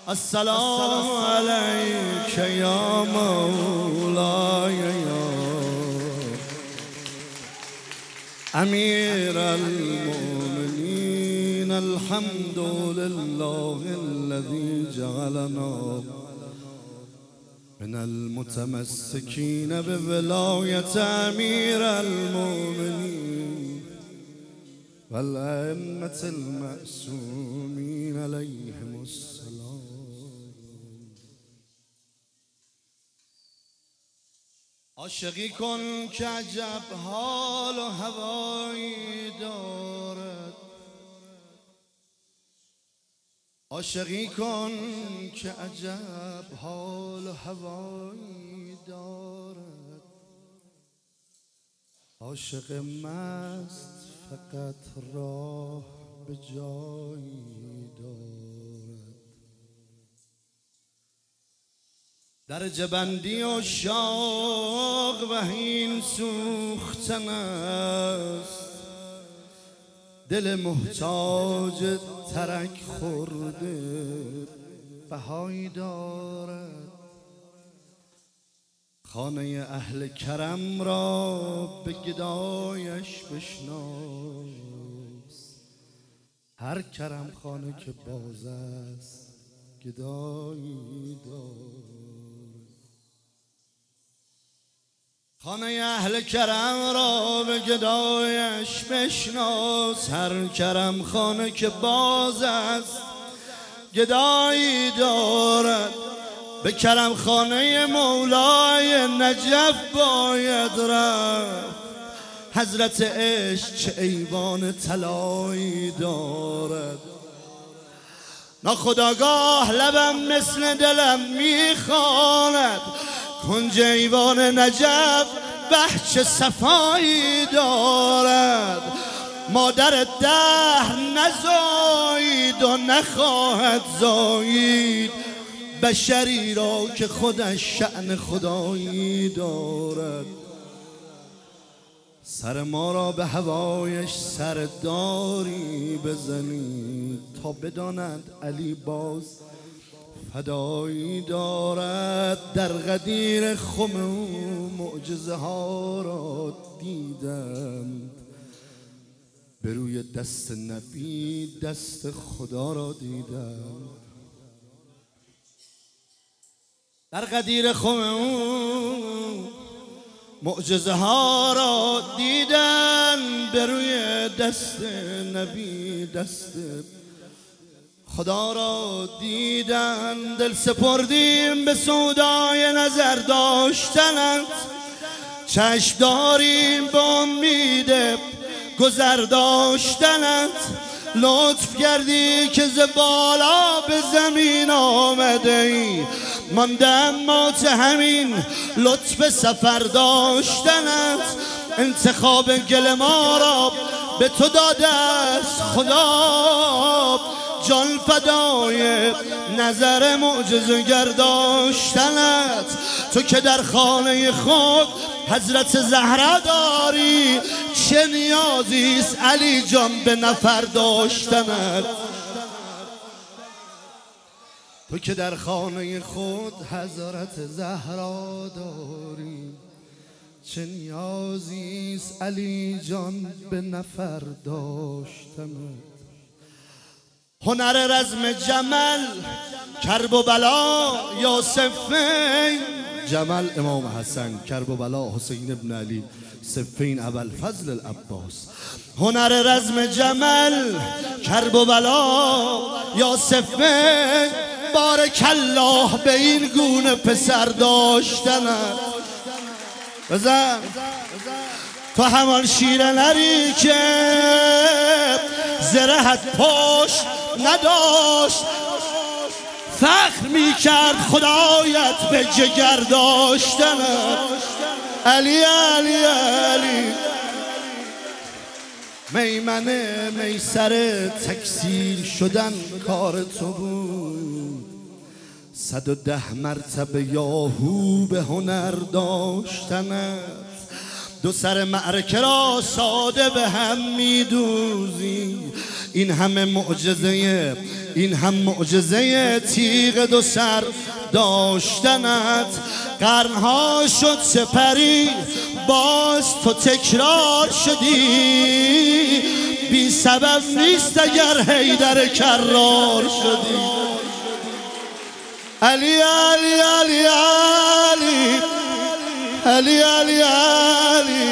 السلام عليك يا مولاي يا أمير المؤمنين. الحمد لله الذي جعلنا من المتمسكين بولاية أمير المؤمنين والأئمة المأسومين عليهم السلام. عاشقی کن که عجب حال و هوایی دارد، عاشقی کن که عجب حال و هوایی دارد. عاشق مست فقط راه به جایی دارد. درجه بندی و شاق و هین سوختن است، دل محتاج ترک خورده بهایی دارد. خانه اهل کرم را به گدایش بشناس، هر کرم خانه که باز است گدایی دارد. خانه اهل کرم را به گدایش بشناس، هر کرم خانه که باز است گدایی دارد. به کرم خانه مولای نجف باید رفت، حضرت عشق چه ایوان طلایی دارد. ناخودآگاه لبم مثل دلم میخواند، کنج ایوان نجف بهچه صفایی دارد. مادر دهر نزایید و نخواهد زایید، بشری را که خودش شأن خدایی دارد. سر ما را به هوایش سرداری بزنید، تا بداند علی باز فدایی دارد. در غدیر خم او معجزه ها را دیدم، به روی دست نبی دست خدا را دیدم. در غدیر خم او معجزه ها را دیدن، به روی دست نبی دست خدا را دیدن. دل سپردیم به سودای نظر داشتنت، چشم داریم به امید گذر داشتنت. لطف کردی که ز بالا به زمین آمده ای، ماندم مات همین لطف سفر داشتنت. انتخاب گل ما را به تو داده است خدا، جان فدای نظر معجزه گر داشتنت. تو که در خانه خود حضرت زهرا داری، چه نیازیست علی جان به نفر داشتنت. تو که در خانه خود حضرت زهرا داری، چه نیازیست علی جان به نفر داشتنت. هنر رزم جمل کرب و بلا یا صفین، جمل امام حسن، کرب و بلا حسین ابن علی، صفین ابوالفضل العباس. هنر رزم جمل کرب و بلا یا صفین، بارک الله به این گونه پسر داشتنت. بزن تو همان شیر نری که زرهت پشت نداشت، فخر می کرد خدایت به جگر داشتنت. علی علی علی میمنه میسر تکثیر شدن کار تو بود، 110 مرتبه یاهو به هنر داشتنت. دو سر معرکه را ساده به هم میدوزی. این همه معجزه، این هم معجزه تیغ دو سر داشتنت. قرنها شد سپری باز تو تکرار شدی، بی سبب نیست اگر حیدر کرار شدی. علی علی علی علی علی علی علی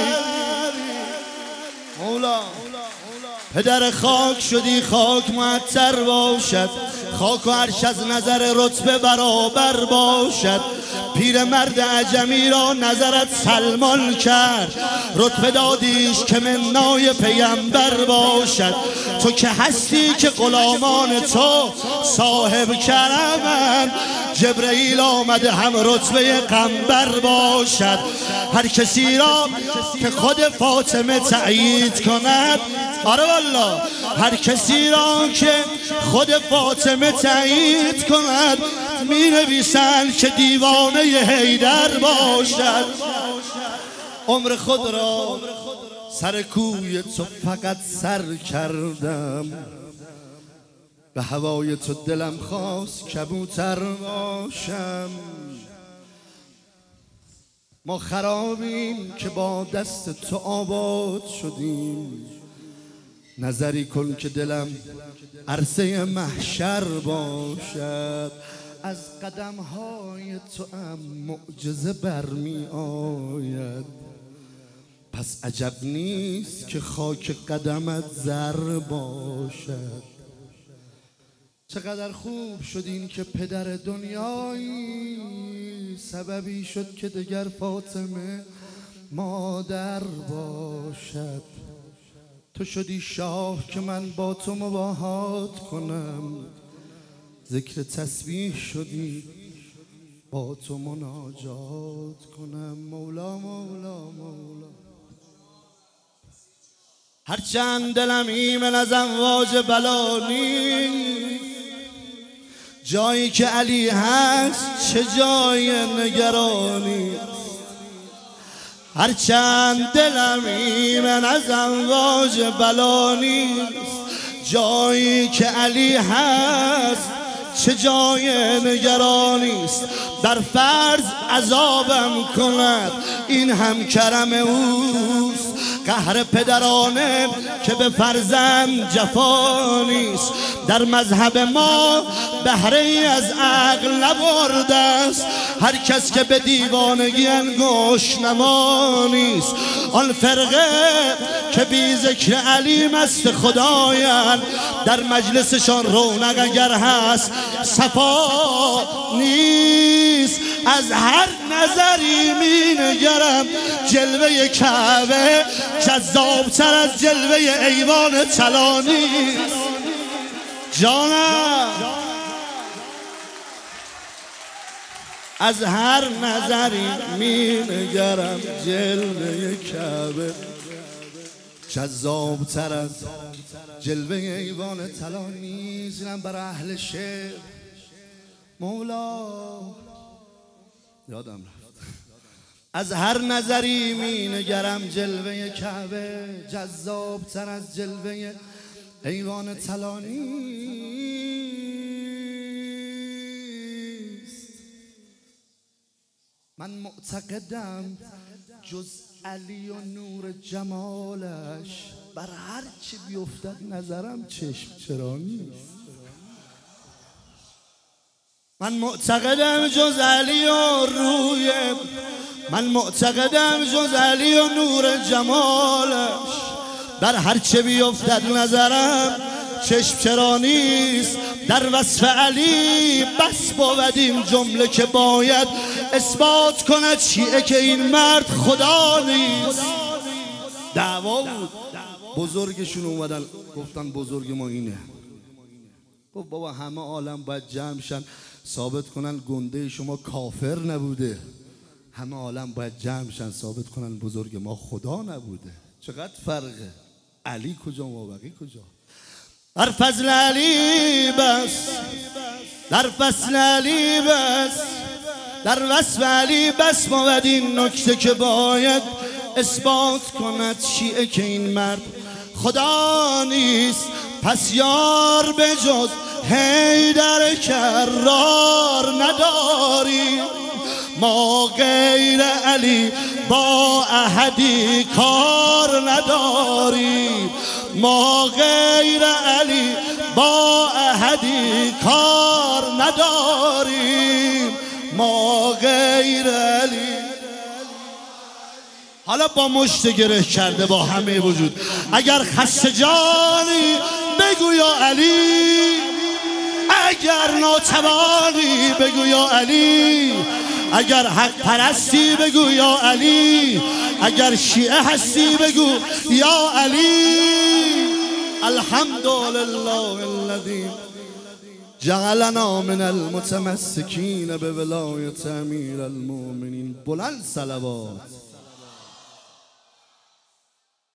مولا پدر خاک شدی، خاک معطر باشد، خاک و عرش از نظر رتبه برابر باشد. پیرمرد عجمی را نظرت سلمان کرد، رتبه دادیش که منای پیامبر باشد. تو که هستی که غلامان تو صاحب کرمند، جبرئیل آمده هم رتبه قنبر باشد. هر کسی را که خود فاطمه تأیید کند، آره والله، هر کسی را که خود فاطمه تأیید کند، می نویسند که دیوانه حیدر باشد. عمر خود را سر کوی تو فقط سر کردم، به هوای تو دلم خواست کبوتر باشم. ما خرابیم که با دست تو آباد شدیم، نظری کن که دلم عرصه محشر باشد. از قدم‌های تو هم معجزه برمی آید، پس عجب نیست که خاک قدمت زر باشد. چقدر خوب شد این که پدر دنیایی سببی شد که دگر فاطمه مادر باشد. تو شدی شاه که من با تو مباهات کنم، ذکر تسبیح شدی با تو مناجات کنم. مولا مولا مولا هرچند دلم ایمن از امواج بلا نیست، جایی که علی هست چه جای نگرانی. هرچند دلم ایمن از امواج بلا نیست، جایی که علی هست چه جای نگرانی است. در فرض عذابم کند این هم کرم اوست، قهر پدرانه که به فرزند جفا نیست. در مذهب ما بهره ای از عقل نبرده است، هر کس که به دیوانگی انگوش نما نیست. آن فرقه که بی ذکر علی مست خدایند، در مجلسشان رونق اگر هست صفا نیست. از هر نظری می نگرم جلوه کعبه، جذابتر از جلوه ایوان طلا نیست. جانم از هر نظری می نگرم جلوه کعبه، جذابتر از جلوه ایوان طلا نیست. اینم برای اهل شعر. مولا یادم رفت. از هر نظری می نگرم جلوه کعبه، جذابتر از جلوه ایوان طلا نیست. من معتقدم جز علی و نور جمالش، بر هر چی بیفتد نظرم چشم چرا نیست. من معتقدم جز علی و روی، من معتقدم جز علی و نور جمالش، بر هر چه بیفتد نظرم چشم چرا نیست. در وصف علی بس بود این جمله که باید اثبات کند شیعه که این مرد خدا نیست. دعوا بود، بزرگشون اومدن گفتن بزرگ ما اینه. گفت بابا همه عالم باید جمع شن ثابت کنن گنده شما کافر نبوده، همه عالم باید جمع شن ثابت کنن بزرگ ما خدا نبوده. چقدر فرقه. علی کجا ما بقی کجا؟ در فضل علی بس، در فصل علی بس، در وصف علی بس بود این نکته که باید اثبات کند شیعه که این مرد خدا نیست. پس یار به جز حیدر کرار نداریم، ما غیر علی با احدی کار نداریم، ما غیر علی با احدی کار نداریم، ما غیر علی. حالا با مشت گره کرده با همه وجود، اگر خسته جانی بگو یا علی، اگر ناتوانی بگو یا علی، اگر حق پرستی بگو یا علی، اگر شیعه هستی بگو یا علی. الحمدلله الذی جعلنا من المتمسکین به ولایت امیر المؤمنین. بلند صلوات.